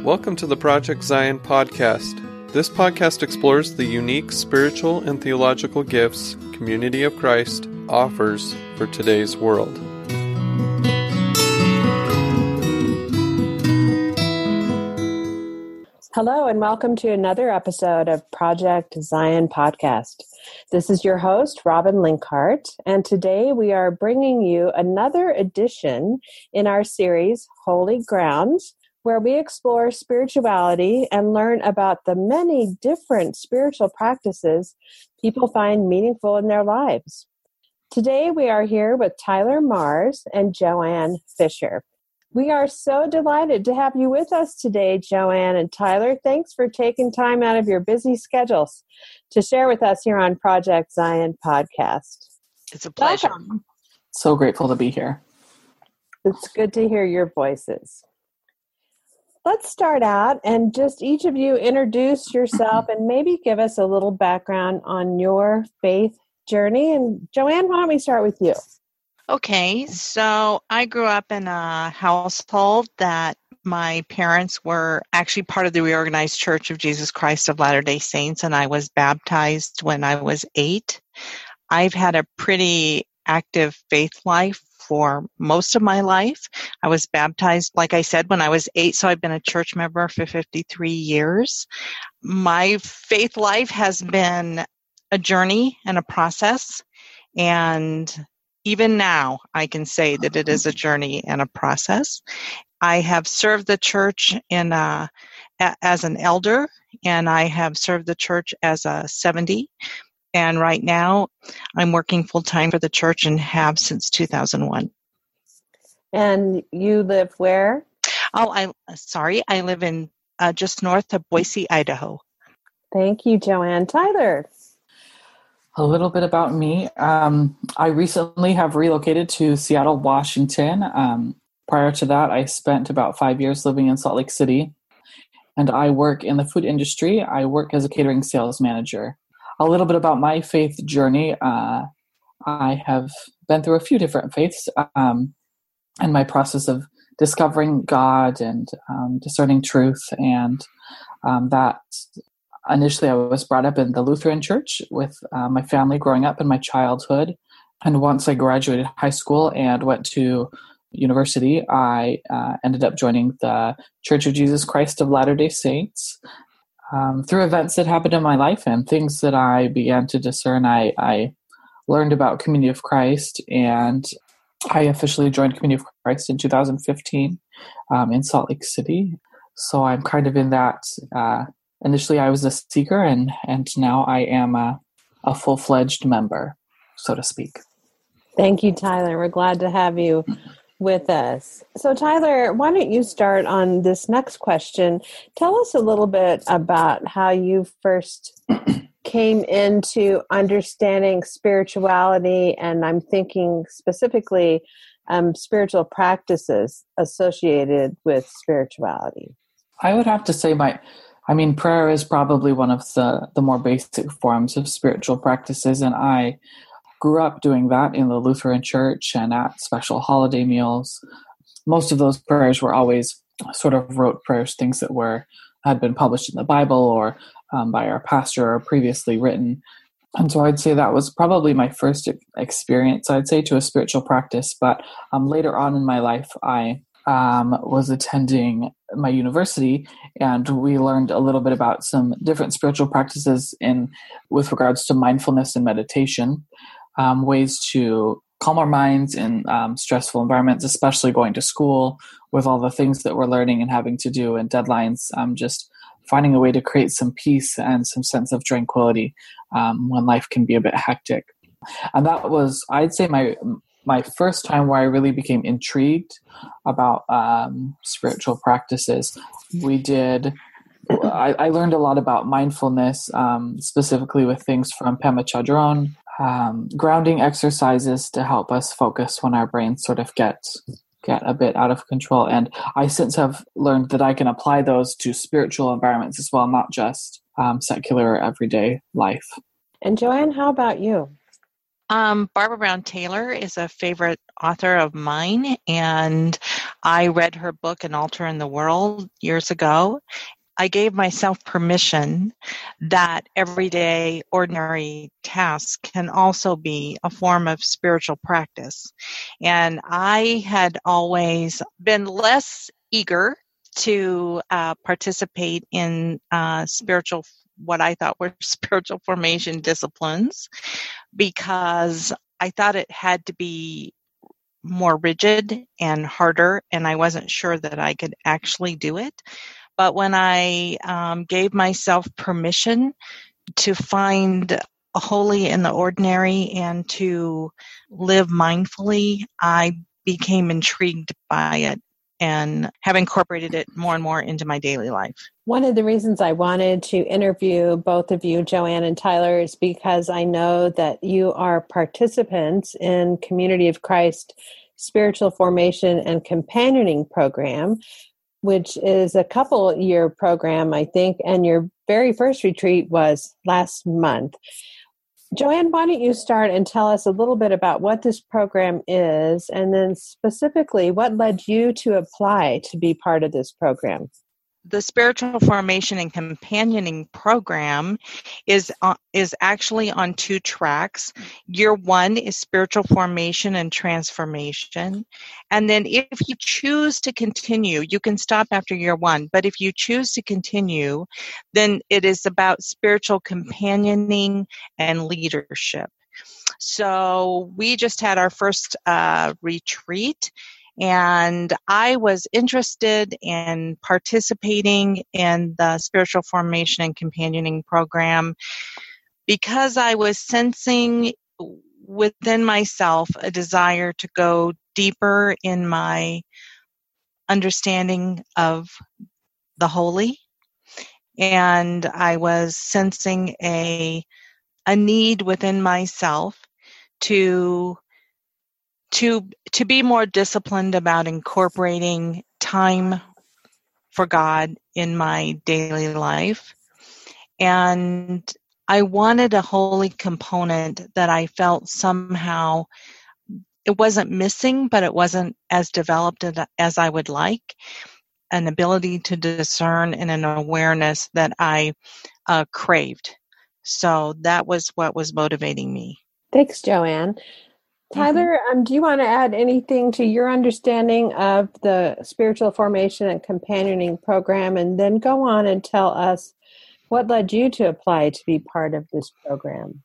Welcome to the Project Zion podcast. This podcast explores the unique spiritual and theological gifts Community of Christ offers for today's world. Hello and welcome to another episode of Project Zion podcast. This is your host, Robin Linkhart, and today we are bringing you another edition in our series, Holy Grounds, where we explore spirituality and learn about the many different spiritual practices people find meaningful in their lives. Today we are here with Tyler Mars and Joanne Fisher. We are so delighted to have you with us today, Joanne and Tyler. Thanks for taking time out of your busy schedules to share with us here on Project Zion podcast. It's a pleasure. Welcome. So grateful to be here. It's good to hear your voices. Let's start out and just each of you introduce yourself and maybe give us a little background on your faith journey. And Joanne, why don't we start with you? Okay, so I grew up in a household that my parents were actually part of the Reorganized Church of Jesus Christ of Latter-day Saints, and I was baptized when I was 8. I've had a pretty active faith life for most of my life. I was baptized, like I said, when I was 8, so I've been a church member for 53 years. My faith life has been a journey and a process, and even now I can say that it is a journey and a process. I have served the church as an elder, and I have served the church as a 70. And right now, I'm working full-time for the church and have since 2001. And you live where? I live in just north of Boise, Idaho. Thank you, Joanne. Tyler? A little bit about me. I recently have relocated to Seattle, Washington. Prior to that, I spent about 5 years living in Salt Lake City, and I work in the food industry. I work as a catering sales manager. A little bit about my faith journey. I have been through a few different faiths in my process of discovering God and discerning truth. And that initially I was brought up in the Lutheran Church with my family growing up in my childhood. And once I graduated high school and went to university, I ended up joining the Church of Jesus Christ of Latter-day Saints. Through events that happened in my life and things that I began to discern, I learned about Community of Christ, and I officially joined Community of Christ in 2015 in Salt Lake City. So I'm kind of in that. Initially, I was a seeker, and now I am a full-fledged member, so to speak. Thank you, Tyler. We're glad to have you with us. So Tyler, why don't you start on this next question? Tell us a little bit about how you first came into understanding spirituality, and I'm thinking specifically spiritual practices associated with spirituality. I would have to say prayer is probably one of the more basic forms of spiritual practices, and I grew up doing that in the Lutheran Church and at special holiday meals. Most of those prayers were always sort of rote prayers, things that had been published in the Bible or by our pastor or previously written. And so I'd say that was probably my first experience, I'd say, to a spiritual practice. But later on in my life, I was attending my university, and we learned a little bit about some different spiritual practices with regards to mindfulness and meditation. Ways to calm our minds in stressful environments, especially going to school with all the things that we're learning and having to do and deadlines, just finding a way to create some peace and some sense of tranquility when life can be a bit hectic. And that was, I'd say, my first time where I really became intrigued about spiritual practices. I learned a lot about mindfulness, specifically with things from Pema Chodron, grounding exercises to help us focus when our brains sort of get a bit out of control. And I since have learned that I can apply those to spiritual environments as well, not just secular everyday life. And Joanne, how about you? Barbara Brown Taylor is a favorite author of mine, and I read her book, An Altar in the World, years ago. I gave myself permission that everyday, ordinary tasks can also be a form of spiritual practice. And I had always been less eager to participate in what I thought were spiritual formation disciplines, because I thought it had to be more rigid and harder, and I wasn't sure that I could actually do it. But when I gave myself permission to find holy in the ordinary and to live mindfully, I became intrigued by it and have incorporated it more and more into my daily life. One of the reasons I wanted to interview both of you, Joanne and Tyler, is because I know that you are participants in Community of Christ Spiritual Formation and Companioning Program, which is a couple-year program, I think, and your very first retreat was last month. Joanne, why don't you start and tell us a little bit about what this program is, and then specifically what led you to apply to be part of this program? The Spiritual Formation and Companioning Program is actually on 2 tracks. Year 1 is spiritual formation and transformation. And then if you choose to continue, you can stop after year 1. But if you choose to continue, then it is about spiritual companioning and leadership. So we just had our first retreat. And I was interested in participating in the Spiritual Formation and Companioning Program because I was sensing within myself a desire to go deeper in my understanding of the holy. And I was sensing a need within myself to be more disciplined about incorporating time for God in my daily life. And I wanted a holy component that I felt somehow it wasn't missing, but it wasn't as developed as I would like. An ability to discern and an awareness that I craved. So that was what was motivating me. Thanks, Joanne. Tyler, do you want to add anything to your understanding of the Spiritual Formation and Companioning Program, and then go on and tell us what led you to apply to be part of this program?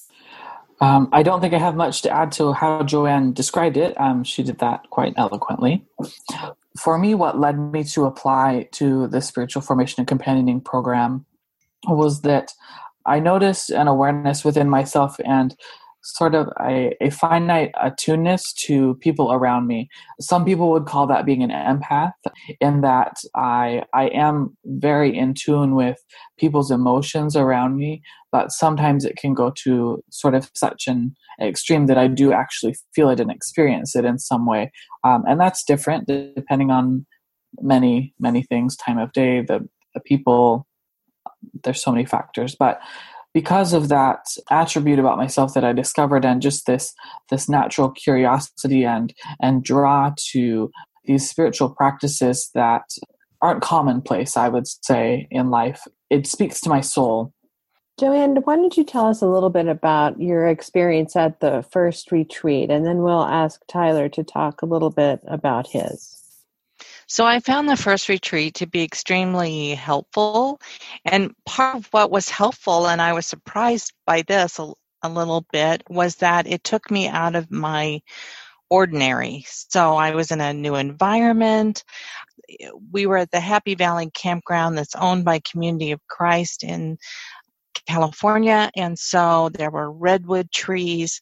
I don't think I have much to add to how Joanne described it. She did that quite eloquently. For me, what led me to apply to the Spiritual Formation and Companioning Program was that I noticed an awareness within myself and sort of a finite attuneness to people around me. Some people would call that being an empath, in that I am very in tune with people's emotions around me, but sometimes it can go to sort of such an extreme that I do actually feel it and experience it in some way. And that's different depending on many, many things, time of day, the people, there's so many factors. But because of that attribute about myself that I discovered, and just this natural curiosity and draw to these spiritual practices that aren't commonplace, I would say, in life, it speaks to my soul. Joanne, why don't you tell us a little bit about your experience at the first retreat, and then we'll ask Tyler to talk a little bit about his. So I found the first retreat to be extremely helpful. And part of what was helpful, and I was surprised by this a little bit, was that it took me out of my ordinary. So I was in a new environment. We were at the Happy Valley Campground that's owned by Community of Christ in California. And so there were redwood trees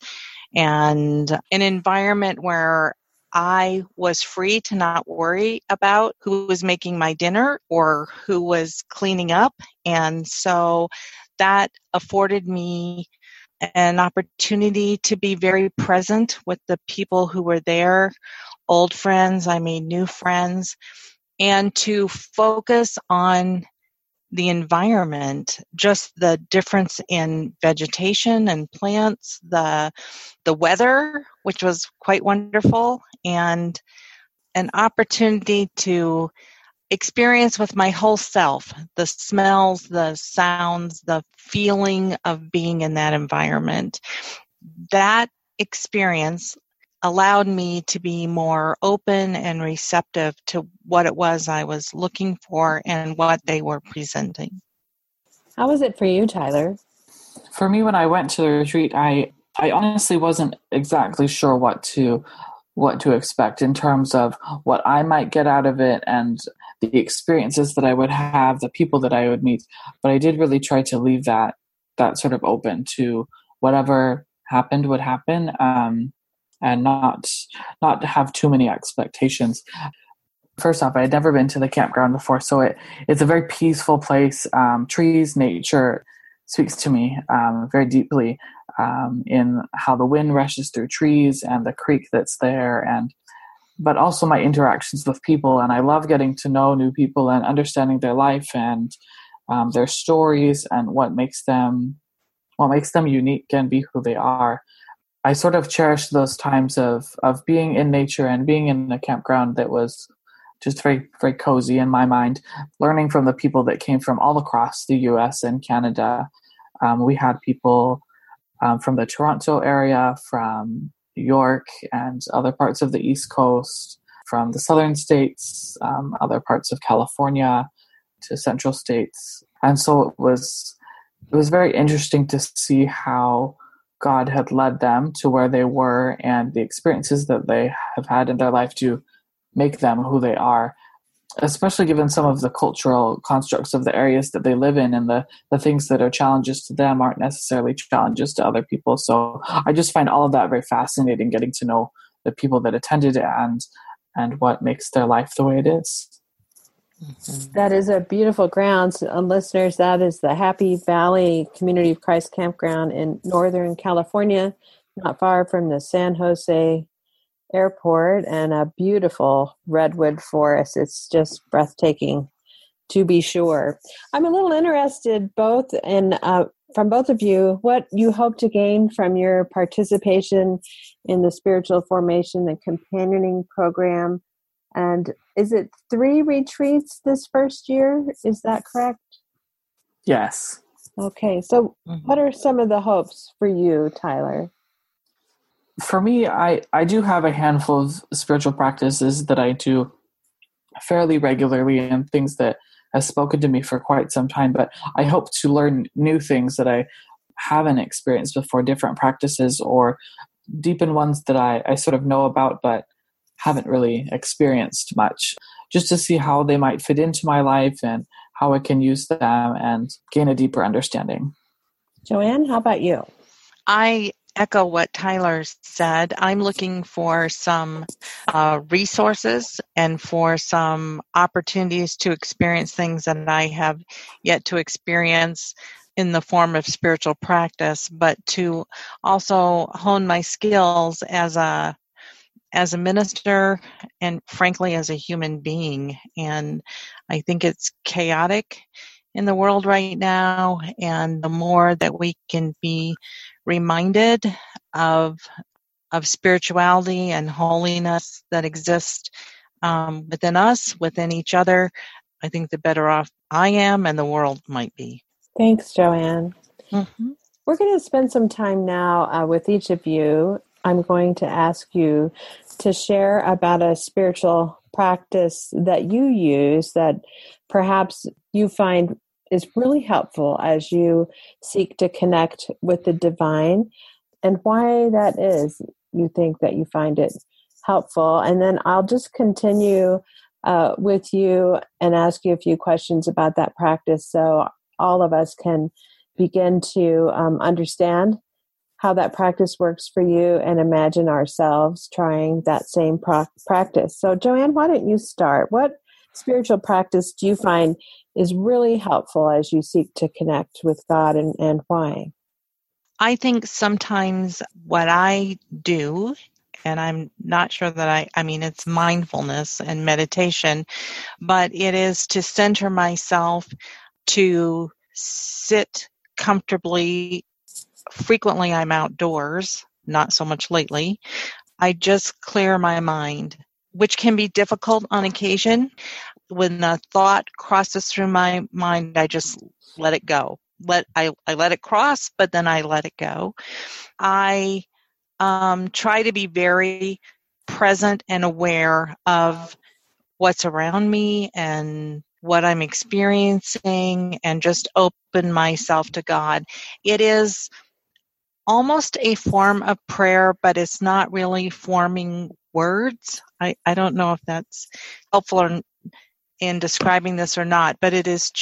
and an environment where I was free to not worry about who was making my dinner or who was cleaning up. And so that afforded me an opportunity to be very present with the people who were there, old friends, I made new friends, and to focus on the environment, just the difference in vegetation and plants, the weather, which was quite wonderful, and an opportunity to experience with my whole self, the smells, the sounds, the feeling of being in that environment. That experience allowed me to be more open and receptive to what it was I was looking for and what they were presenting. How was it for you, Tyler? For me, when I went to the retreat, I honestly wasn't exactly sure what to expect in terms of what I might get out of it and the experiences that I would have, the people that I would meet. But I did really try to leave that sort of open to whatever happened would happen, and not have too many expectations. First off, I had never been to the campground before, so it's a very peaceful place. Trees, nature speaks to me very deeply in how the wind rushes through trees and the creek that's there, but also my interactions with people. And I love getting to know new people and understanding their life and their stories and what makes them unique and be who they are. I sort of cherished those times of being in nature and being in a campground that was just very, very cozy in my mind, learning from the people that came from all across the US and Canada. We had people from the Toronto area, from New York and other parts of the East Coast, from the southern states, other parts of California to central states. And so it was very interesting to see how God had led them to where they were and the experiences that they have had in their life to make them who they are, especially given some of the cultural constructs of the areas that they live in, and the things that are challenges to them aren't necessarily challenges to other people. So I just find all of that very fascinating, getting to know the people that attended it and what makes their life the way it is. That is a beautiful grounds. Listeners, that is the Happy Valley Community of Christ Campground in Northern California, not far from the San Jose Airport, and a beautiful redwood forest. It's just breathtaking, to be sure. I'm a little interested both in from both of you what you hope to gain from your participation in the spiritual formation and companioning program. And is it 3 retreats this first year? Is that correct? Yes. Okay. So what are some of the hopes for you, Tyler? For me, I do have a handful of spiritual practices that I do fairly regularly and things that have spoken to me for quite some time, but I hope to learn new things that I haven't experienced before, different practices, or deepen ones that I sort of know about but haven't really experienced much, just to see how they might fit into my life and how I can use them and gain a deeper understanding. Joanne, how about you? I echo what Tyler said. I'm looking for some resources and for some opportunities to experience things that I have yet to experience in the form of spiritual practice, but to also hone my skills as a minister and frankly as a human being. And I think it's chaotic in the world right now, and the more that we can be reminded of spirituality and holiness that exist within us, within each other, I think the better off I am and the world might be. Thanks, Joanne. Mm-hmm. We're going to spend some time now with each of you. I'm going to ask you to share about a spiritual practice that you use that perhaps you find is really helpful as you seek to connect with the divine, and why that is you think that you find it helpful. And then I'll just continue with you and ask you a few questions about that practice so all of us can begin to understand how that practice works for you and imagine ourselves trying that same practice. So Joanne, why don't you start? What spiritual practice do you find is really helpful as you seek to connect with God, and why? I think sometimes what I do, and I'm not sure that I mean, it's mindfulness and meditation, but it is to center myself, to sit comfortably. Frequently I'm outdoors, not so much lately. I just clear my mind which can be difficult on occasion. When a thought crosses through my mind, I just let it go. I let it cross, but then I let it go. I try to be very present and aware of what's around me and what I'm experiencing, and just open myself to God. It is almost a form of prayer, but it's not really forming words. I don't know if that's helpful in describing this or not, but it is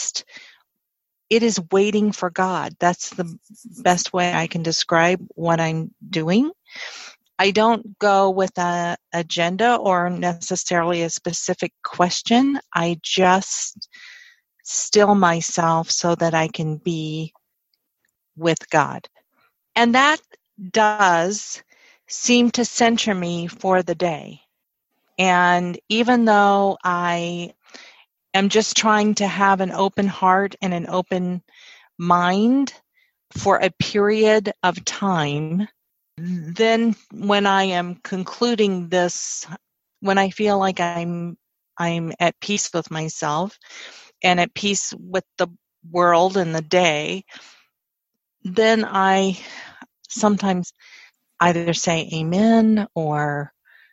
waiting for God. That's the best way I can describe what I'm doing. I don't go with an agenda or necessarily a specific question. I just still myself so that I can be with God. And that does seem to center me for the day. And even though I am just trying to have an open heart and an open mind for a period of time, then when I am concluding this, when I feel like I'm at peace with myself and at peace with the world and the day, then I sometimes either say amen, or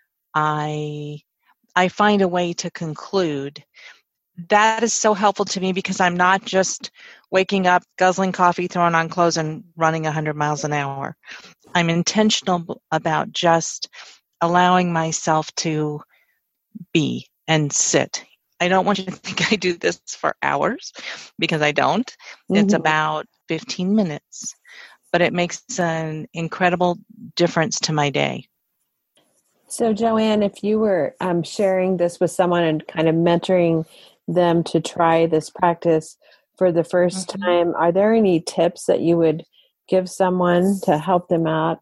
I find a way to conclude. That is so helpful to me because I'm not just waking up, guzzling coffee, throwing on clothes, and running 100 miles an hour. I'm intentional about just allowing myself to be and sit. I don't want you to think I do this for hours, because I don't. Mm-hmm. It's about 15 minutes, but it makes an incredible difference to my day. So, Joanne, if you were sharing this with someone and kind of mentoring them to try this practice for the first time, are there any tips that you would give someone to help them out?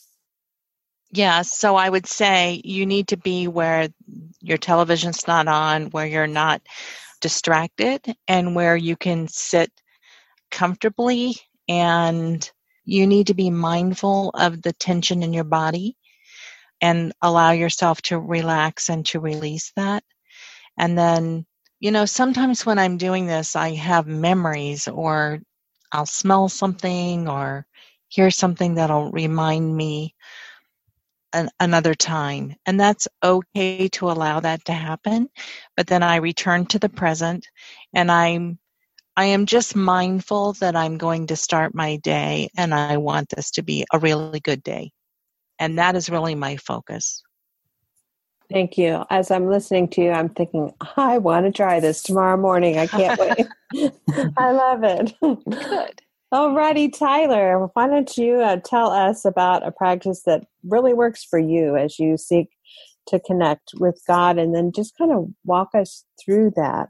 Yeah, so I would say you need to be where your television's not on, where you're not distracted, and where you can sit comfortably, and you need to be mindful of the tension in your body and allow yourself to relax and to release that. And then, sometimes when I'm doing this, I have memories, or I'll smell something or hear something that'll remind me another time. And that's okay to allow that to happen. But then I return to the present, and I am just mindful that I'm going to start my day, and I want this to be a really good day. And that is really my focus. Thank you. As I'm listening to you, I'm thinking, I want to try this tomorrow morning. I can't wait. I love it. Good. Alrighty, Tyler, why don't you tell us about a practice that really works for you as you seek to connect with God, and then just kind of walk us through that.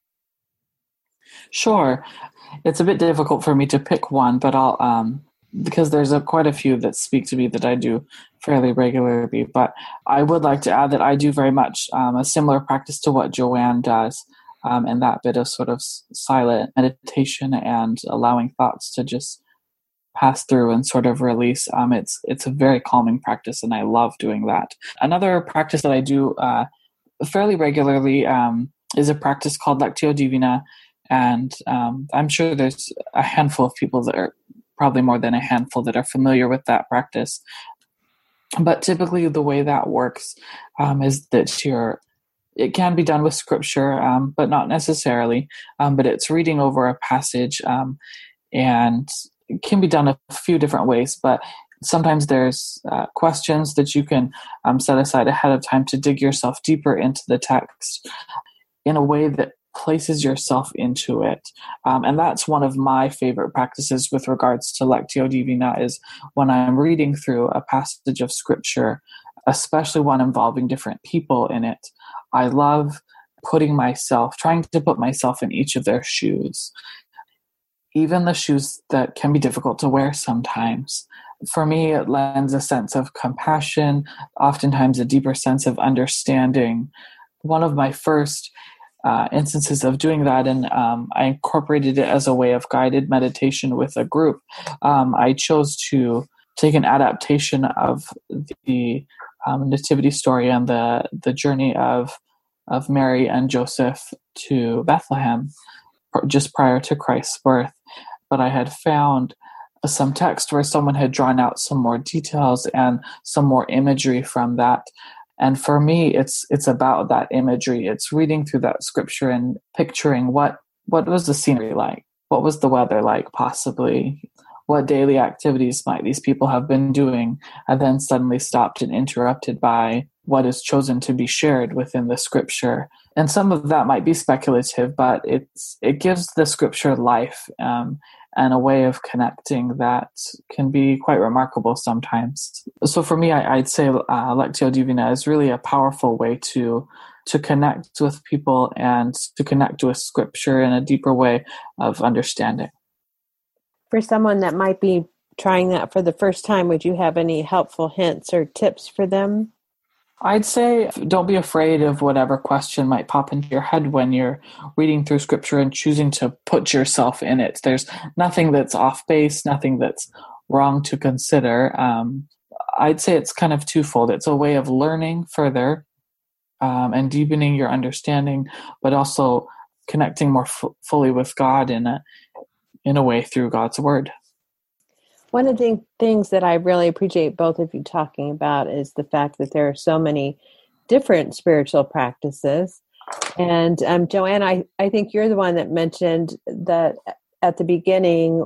Sure. It's a bit difficult for me to pick one, but I'll because there's quite a few that speak to me that I do fairly regularly. But I would like to add that I do very much a similar practice to what Joanne does, and that bit of sort of silent meditation and allowing thoughts to just pass through and sort of release. It's a very calming practice, and I love doing that. Another practice that I do fairly regularly is a practice called Lectio Divina, and I'm sure there's a handful of people that are, probably more than a handful, that are familiar with that practice. But typically the way that works is that it can be done with scripture, but not necessarily. But it's reading over a passage, and it can be done a few different ways. But sometimes there's questions that you can set aside ahead of time to dig yourself deeper into the text in a way that places yourself into it. And that's one of my favorite practices with regards to Lectio Divina, is when I'm reading through a passage of scripture, especially one involving different people in it. I love trying to put myself in each of their shoes, even the shoes that can be difficult to wear sometimes. For me, it lends a sense of compassion, oftentimes a deeper sense of understanding. One of my first instances of doing that, and I incorporated it as a way of guided meditation with a group. I chose to take an adaptation of the nativity story and the journey of Mary and Joseph to Bethlehem just prior to Christ's birth. But I had found some text where someone had drawn out some more details and some more imagery from that. And for me, it's about that imagery. It's reading through that scripture and picturing what was the scenery like? What was the weather like, possibly? What daily activities might these people have been doing? And then suddenly stopped and interrupted by what is chosen to be shared within the scripture. And some of that might be speculative, but it gives the scripture life and a way of connecting that can be quite remarkable sometimes. So for me, I'd say Lectio Divina is really a powerful way to connect with people and to connect with scripture in a deeper way of understanding. For someone that might be trying that for the first time, would you have any helpful hints or tips for them? I'd say don't be afraid of whatever question might pop into your head when you're reading through scripture and choosing to put yourself in it. There's nothing that's off base, nothing that's wrong to consider. I'd say it's kind of twofold. It's a way of learning further and deepening your understanding, but also connecting more fully with God in a way through God's word. One of the things that I really appreciate both of you talking about is the fact that there are so many different spiritual practices. And Joanne, I think you're the one that mentioned that at the beginning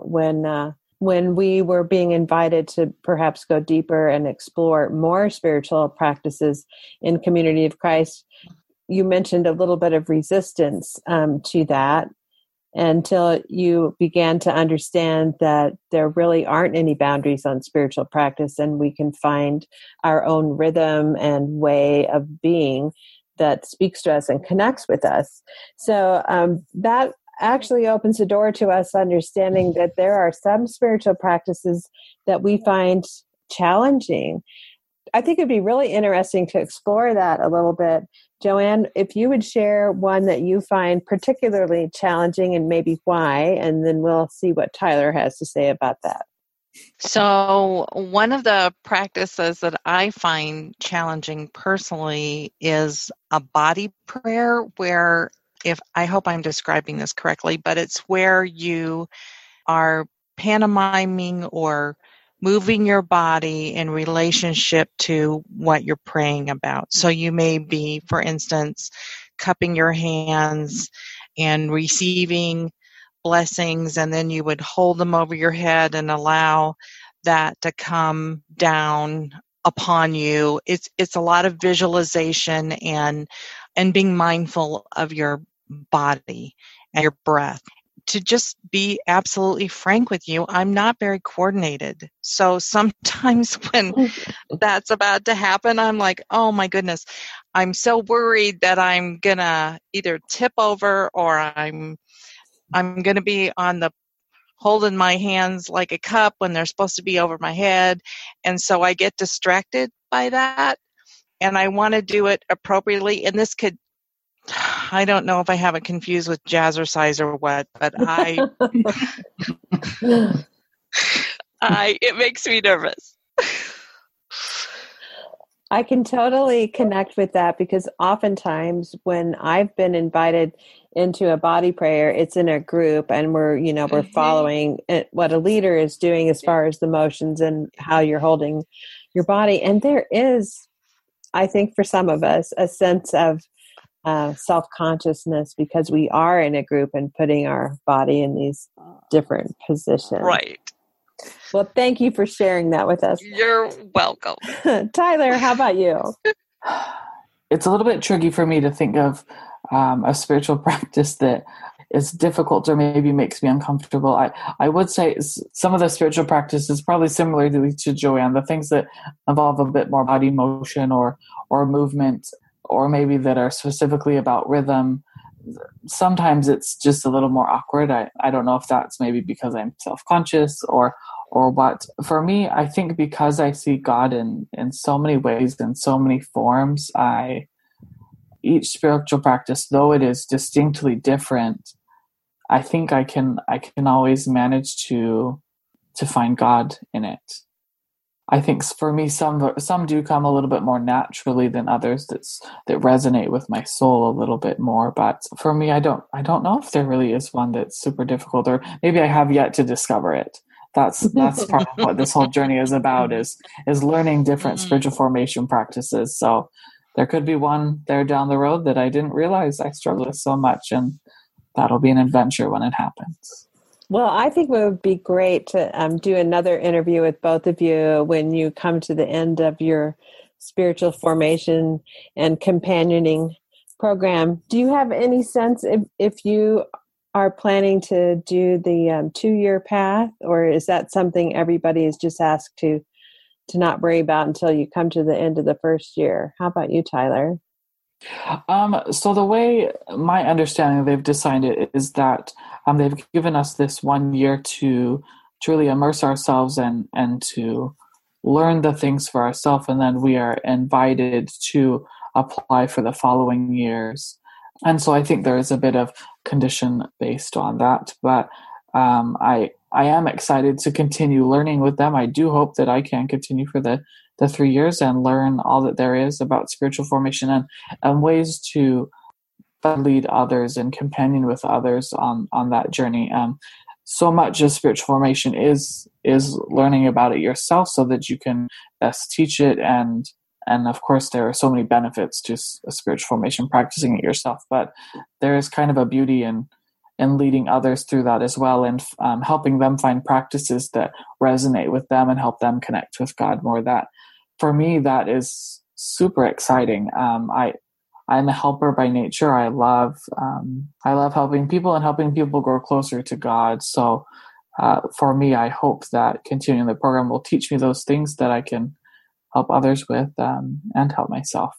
when we were being invited to perhaps go deeper and explore more spiritual practices in Community of Christ, you mentioned a little bit of resistance to that, until you began to understand that there really aren't any boundaries on spiritual practice, and we can find our own rhythm and way of being that speaks to us and connects with us. So that actually opens the door to us understanding that there are some spiritual practices that we find challenging. I think it'd be really interesting to explore that a little bit. Joanne, if you would share one that you find particularly challenging and maybe why, and then we'll see what Tyler has to say about that. So one of the practices that I find challenging personally is a body prayer where, I hope I'm describing this correctly, but it's where you are pantomiming or moving your body in relationship to what you're praying about. So you may be, for instance, cupping your hands and receiving blessings, and then you would hold them over your head and allow that to come down upon you. It's a lot of visualization and being mindful of your body and your breath. To just be absolutely frank with you, I'm not very coordinated. So sometimes when that's about to happen, I'm like, oh my goodness, I'm so worried that I'm going to either tip over or I'm going to be holding my hands like a cup when they're supposed to be over my head. And so I get distracted by that, and I want to do it appropriately. And this could, I don't know if I have it confused with jazzercise or what, but it makes me nervous. I can totally connect with that, because oftentimes when I've been invited into a body prayer, it's in a group and we're following what a leader is doing as far as the motions and how you're holding your body. And there is, I think for some of us, a sense of self-consciousness because we are in a group and putting our body in these different positions. Right. Well, thank you for sharing that with us. You're welcome. Tyler, how about you? It's a little bit tricky for me to think of a spiritual practice that is difficult or maybe makes me uncomfortable. I would say some of the spiritual practices probably similar to Joanne, the things that involve a bit more body motion or movement, or maybe that are specifically about rhythm. Sometimes it's just a little more awkward. I don't know if that's maybe because I'm self-conscious or what. For me, I think because I see God in so many ways, in so many forms, each spiritual practice, though it is distinctly different, I think I can always manage to find God in it. I think for me, some do come a little bit more naturally than others that resonate with my soul a little bit more. But for me, I don't know if there really is one that's super difficult, or maybe I have yet to discover it. That's part of what this whole journey is about, is learning different spiritual formation practices. So there could be one there down the road that I didn't realize I struggled with so much, and that'll be an adventure when it happens. Well, I think it would be great to do another interview with both of you when you come to the end of your spiritual formation and companioning program. Do you have any sense if you are planning to do the 2-year path, or is that something everybody is just asked to not worry about until you come to the end of the first year? How about you, Tyler? So the way my understanding they've designed it is that they've given us this 1 year to truly immerse ourselves and to learn the things for ourselves, and then we are invited to apply for the following years. And so I think there is a bit of condition based on that, but I am excited to continue learning with them. I do hope that I can continue for the 3 years and learn all that there is about spiritual formation and ways to lead others and companion with others on that journey. So much of spiritual formation is learning about it yourself so that you can best teach it. And of course, there are so many benefits to spiritual formation, practicing it yourself, but there is kind of a beauty in leading others through that as well, and helping them find practices that resonate with them and help them connect with God more. That, for me, that is super exciting. I'm a helper by nature. I love helping people and helping people grow closer to God. So for me, I hope that continuing the program will teach me those things that I can help others with and help myself.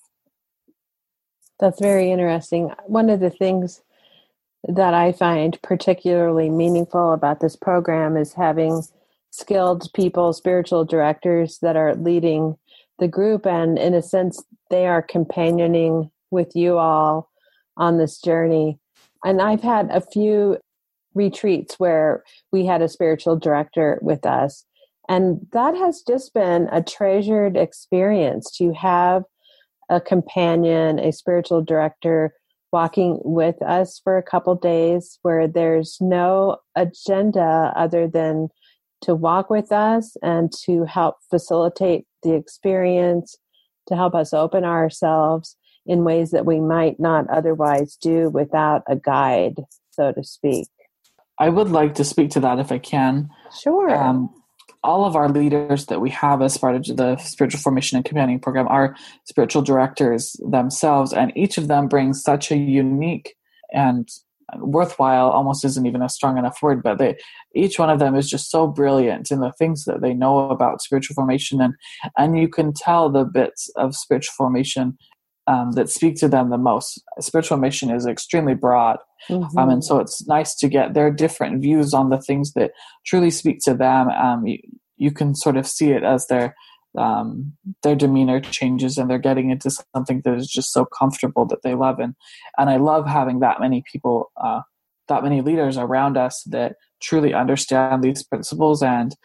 That's very interesting. One of the things that I find particularly meaningful about this program is having skilled people, spiritual directors that are leading the group, and in a sense, they are companioning with you all on this journey. And I've had a few retreats where we had a spiritual director with us, and that has just been a treasured experience to have a companion, a spiritual director walking with us for a couple days, where there's no agenda other than to walk with us and to help facilitate the experience, to help us open ourselves in ways that we might not otherwise do without a guide, so to speak. I would like to speak to that if I can. Sure. All of our leaders that we have as part of the spiritual formation and companioning program are spiritual directors themselves, and each of them brings such a unique and worthwhile, almost isn't even a strong enough word, but each one of them is just so brilliant in the things that they know about spiritual formation, and you can tell the bits of spiritual formation that speak to them the most. Spiritual formation is extremely broad. Mm-hmm. And so it's nice to get their different views on the things that truly speak to them. You can sort of see it as their demeanor changes, and they're getting into something that is just so comfortable that they love. And I love having that many people, that many leaders around us that truly understand these principles.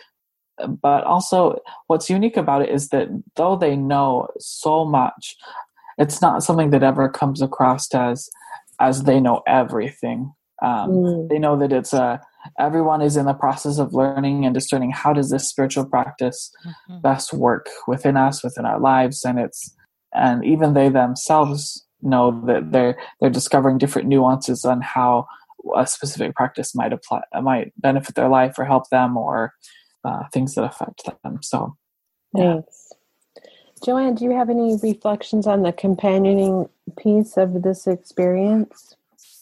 But also what's unique about it is that though they know so much, it's not something that ever comes across as they know everything. They know that it's everyone is in the process of learning and discerning how does this spiritual practice best work within us, within our lives, and even they themselves know that they're discovering different nuances on how a specific practice might benefit their life or help them, or things that affect them. So, yeah. Thanks. Joanne, do you have any reflections on the companioning piece of this experience?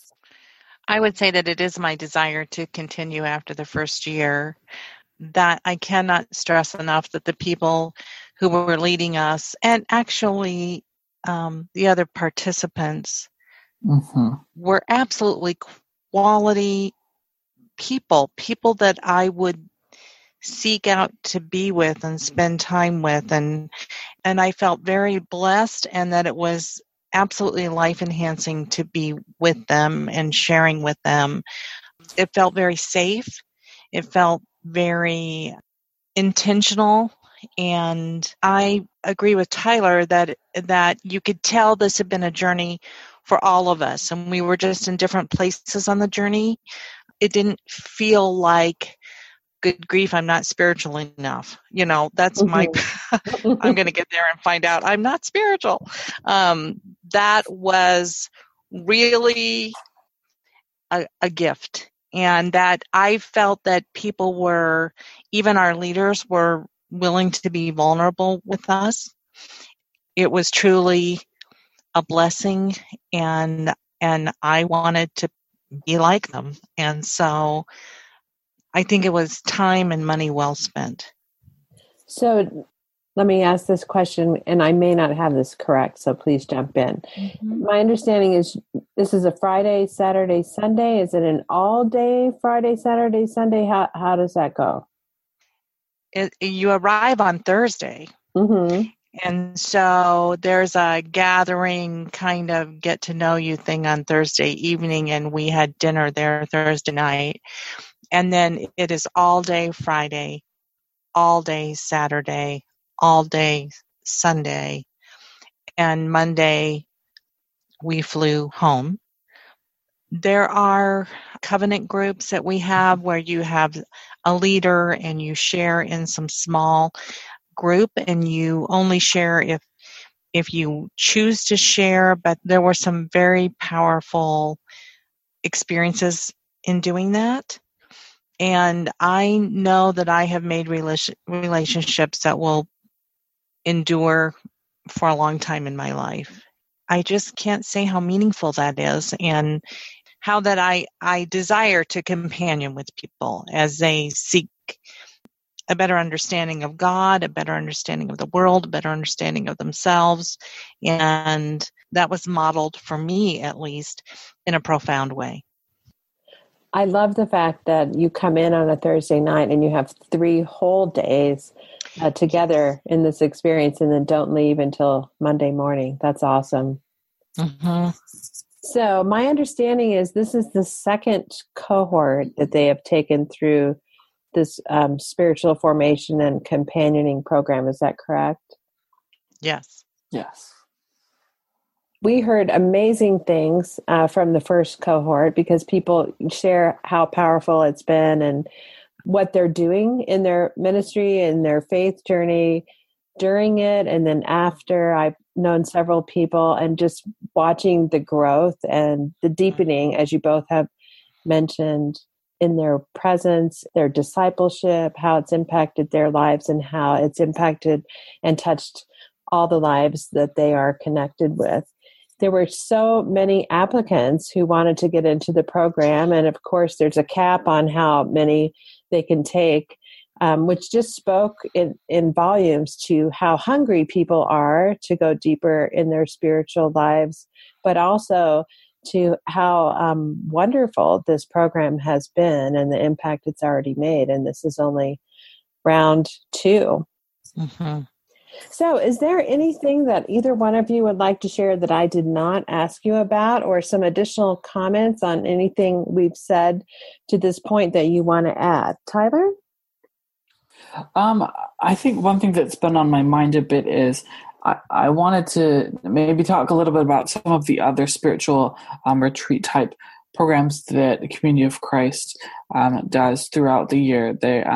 I would say that it is my desire to continue after the first year. That I cannot stress enough that the people who were leading us, and actually the other participants, were absolutely quality people that I would seek out to be with and spend time with, and I felt very blessed, and that it was absolutely life-enhancing to be with them and sharing with them. It felt very safe. It felt very intentional And I agree with Tyler that you could tell this had been a journey for all of us, and we were just in different places on the journey. It didn't feel like, good grief, I'm not spiritual enough. That's my, I'm going to get there and find out I'm not spiritual. That was really a gift. And that I felt that people were, even our leaders were willing to be vulnerable with us. It was truly a blessing, and I wanted to be like them. And so I think it was time and money well spent. So let me ask this question, and I may not have this correct, so please jump in. Mm-hmm. My understanding is this is a Friday, Saturday, Sunday. Is it an all-day Friday, Saturday, Sunday? How does that go? You arrive on Thursday. Mm-hmm. And so there's a gathering kind of get to know you thing on Thursday evening, and we had dinner there Thursday night. And then it is all day Friday, all day Saturday, all day Sunday, and Monday we flew home. There are covenant groups that we have where you have a leader and you share in some small group, and you only share if you choose to share, but there were some very powerful experiences in doing that. And I know that I have made relationships that will endure for a long time in my life. I just can't say how meaningful that is, and how that I desire to companion with people as they seek a better understanding of God, a better understanding of the world, a better understanding of themselves. And that was modeled for me, at least, in a profound way. I love the fact that you come in on a Thursday night and you have 3 whole days together in this experience, and then don't leave until Monday morning. That's awesome. Mm-hmm. So my understanding is this is the second cohort that they have taken through this spiritual formation and companioning program. Is that correct? Yes. Yes. We heard amazing things from the first cohort, because people share how powerful it's been and what they're doing in their ministry and their faith journey during it and then after. I've known several people, and just watching the growth and the deepening, as you both have mentioned, in their presence, their discipleship, how it's impacted their lives, and how it's impacted and touched all the lives that they are connected with. There were so many applicants who wanted to get into the program. And of course, there's a cap on how many they can take, which just spoke in volumes to how hungry people are to go deeper in their spiritual lives, but also to how wonderful this program has been and the impact it's already made. And this is only round 2. Mm-hmm. So is there anything that either one of you would like to share that I did not ask you about, or some additional comments on anything we've said to this point that you want to add? Tyler? I think one thing that's been on my mind a bit is I wanted to maybe talk a little bit about some of the other spiritual retreat type programs that the Community of Christ does throughout the year.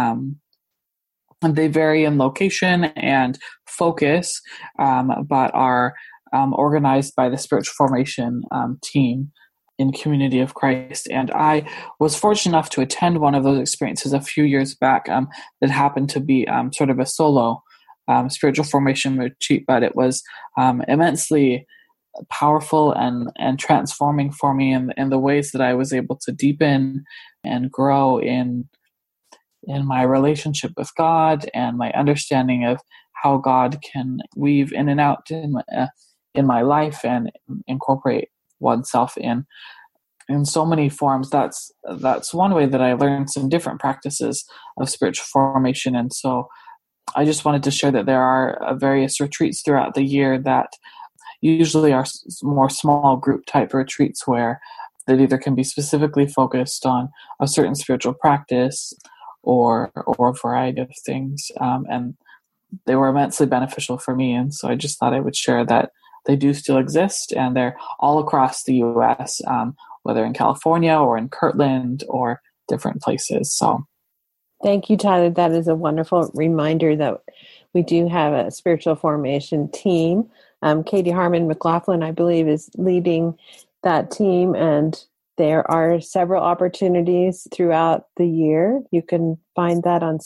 They vary in location and focus, but are organized by the Spiritual Formation team in Community of Christ. And I was fortunate enough to attend one of those experiences a few years back that happened to be sort of a solo spiritual formation retreat, but it was immensely powerful and transforming for me in the ways that I was able to deepen and grow in my relationship with God and my understanding of how God can weave in and out in my life and incorporate oneself in so many forms. That's one way that I learned some different practices of spiritual formation. And so I just wanted to share that there are various retreats throughout the year that usually are more small group type retreats where that either can be specifically focused on a certain spiritual practice or a variety of things. And they were immensely beneficial for me. And so I just thought I would share that they do still exist, and they're all across the U.S., whether in California or in Kirtland or different places. So thank you, Tyler. That is a wonderful reminder that we do have a spiritual formation team. Katie Harmon McLaughlin, I believe, is leading that team, and there are several opportunities throughout the year. You can find that on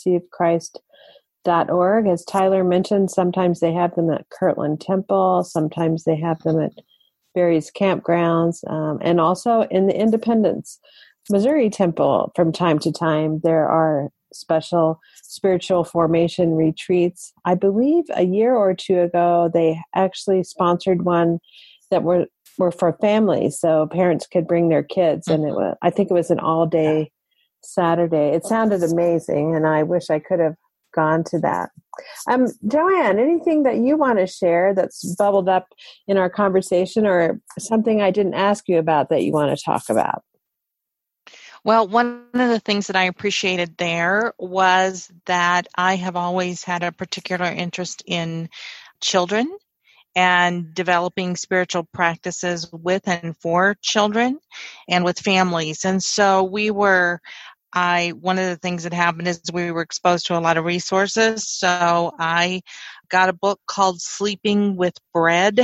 seaofchrist.org. As Tyler mentioned, sometimes they have them at Kirtland Temple, sometimes they have them at various campgrounds, and also in the Independence, Missouri Temple. From time to time, there are special spiritual formation retreats. I believe a year or two ago, they actually sponsored one that were for families, so parents could bring their kids, and I think it was an all-day Saturday. It sounded amazing, and I wish I could have gone to that. Joanne, anything that you want to share that's bubbled up in our conversation, or something I didn't ask you about that you want to talk about? Well, one of the things that I appreciated there was that I have always had a particular interest in children and developing spiritual practices with and for children and with families. And so one of the things that happened is we were exposed to a lot of resources. So I got a book called Sleeping with Bread,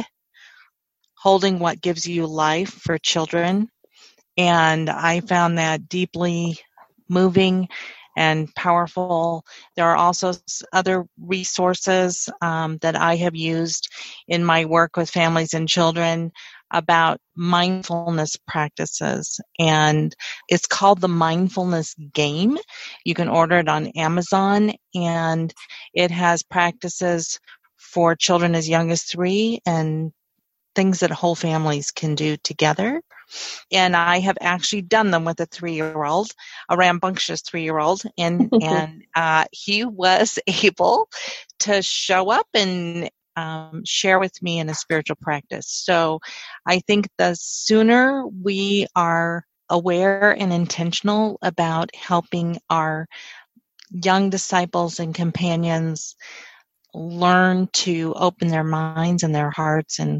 Holding What Gives You Life for Children. And I found that deeply moving and powerful. There are also other resources that I have used in my work with families and children about mindfulness practices. And it's called the Mindfulness Game. You can order it on Amazon, and it has practices for children as young as 3 and things that whole families can do together. And I have actually done them with a 3-year-old, a rambunctious 3-year-old, and he was able to show up and share with me in a spiritual practice. So I think the sooner we are aware and intentional about helping our young disciples and companions learn to open their minds and their hearts and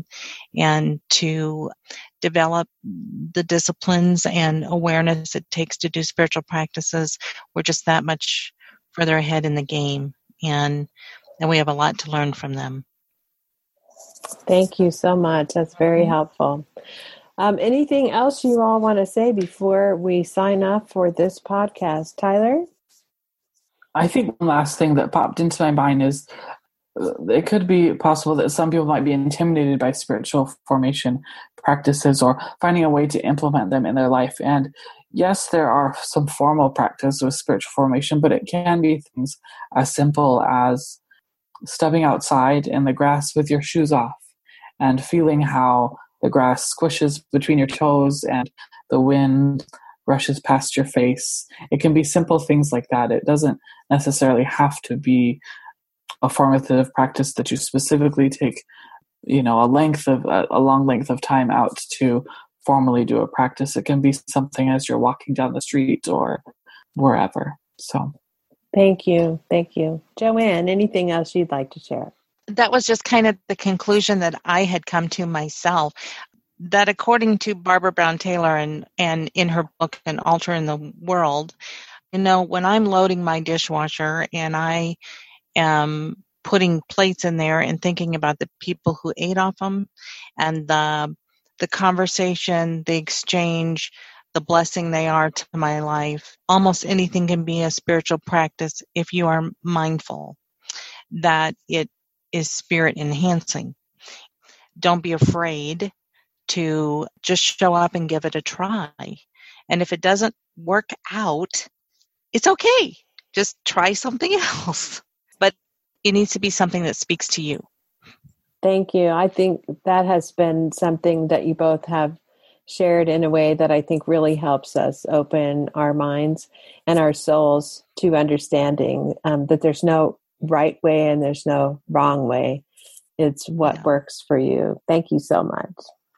to develop the disciplines and awareness it takes to do spiritual practices, we're just that much further ahead in the game, and we have a lot to learn from them. Thank you so much. That's very helpful. Anything else you all want to say before we sign off for this podcast? Tyler? I think one last thing that popped into my mind is it could be possible that some people might be intimidated by spiritual formation practices or finding a way to implement them in their life. And yes, there are some formal practices with spiritual formation, but it can be things as simple as stepping outside in the grass with your shoes off and feeling how the grass squishes between your toes and the wind rushes past your face. It can be simple things like that. It doesn't necessarily have to be a formative practice that you specifically take, a long length of time out to formally do a practice. It can be something as you're walking down the street or wherever. So, thank you. Joanne, anything else you'd like to share? That was just kind of the conclusion that I had come to myself. That according to Barbara Brown Taylor and in her book An Altar in the World, when I'm loading my dishwasher and I am putting plates in there and thinking about the people who ate off them and the conversation, the exchange, the blessing they are to my life, almost anything can be a spiritual practice if you are mindful that it is spirit enhancing. Don't be afraid to just show up and give it a try. And if it doesn't work out, it's okay. Just try something else. But it needs to be something that speaks to you. Thank you. I think that has been something that you both have shared in a way that I think really helps us open our minds and our souls to understanding that there's no right way and there's no wrong way. It's what works for you. Thank you so much.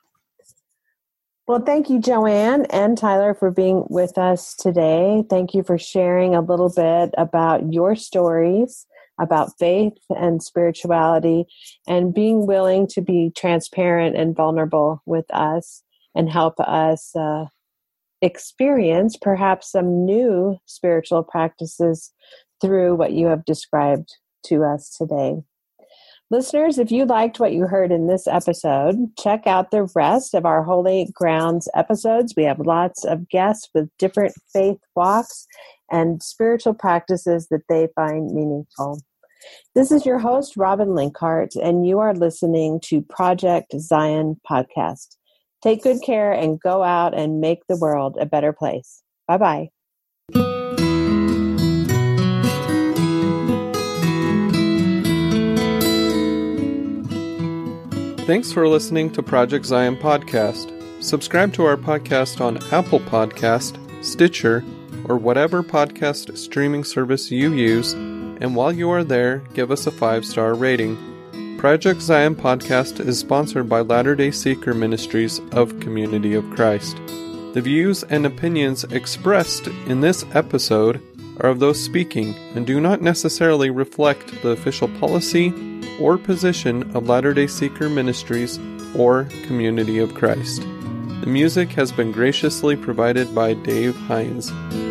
Well, thank you, Joanne and Tyler, for being with us today. Thank you for sharing a little bit about your stories about faith and spirituality, and being willing to be transparent and vulnerable with us and help us experience perhaps some new spiritual practices through what you have described to us today. Listeners, if you liked what you heard in this episode, check out the rest of our Holy Grounds episodes. We have lots of guests with different faith walks and spiritual practices that they find meaningful. This is your host, Robin Linkhart, and you are listening to Project Zion Podcast. Take good care and go out and make the world a better place. Bye-bye. Thanks for listening to Project Zion Podcast. Subscribe to our podcast on Apple Podcast, Stitcher, or whatever podcast streaming service you use, and while you are there, give us a 5-star rating. Project Zion Podcast is sponsored by Latter-day Seeker Ministries of Community of Christ. The views and opinions expressed in this episode are of those speaking and do not necessarily reflect the official policy or position of Latter-day Seeker Ministries or Community of Christ. The music has been graciously provided by Dave Hines.